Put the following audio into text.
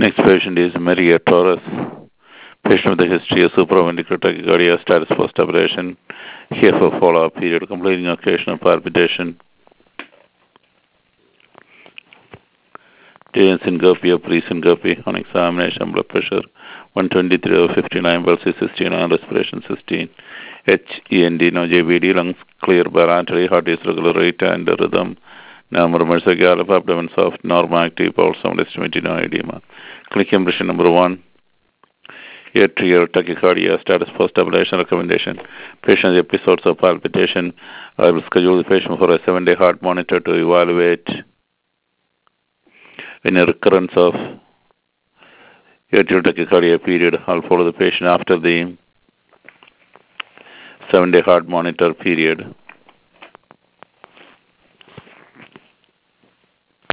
Next patient is Maria Torres. Patient with a history of supraventricular tachycardia, status post-operation. Here for follow-up period, completing occasional palpitation. Day in syncope or pre-syncope on examination, blood pressure 123/59, pulse 16, on respiration 16. HEND, no JBD, lungs clear bilaterally, heart is regular rate and rhythm. No murmurs, gallop, abdomen soft, normal active, pulse sound estimated, no edema. Clinic impression number 1. Atrial tachycardia, status post-ablation recommendation. Patient's episodes of palpitation. I will schedule the patient for a 7-day heart monitor to evaluate any recurrence of atrial tachycardia period. I'll follow the patient after the 7-day heart monitor period.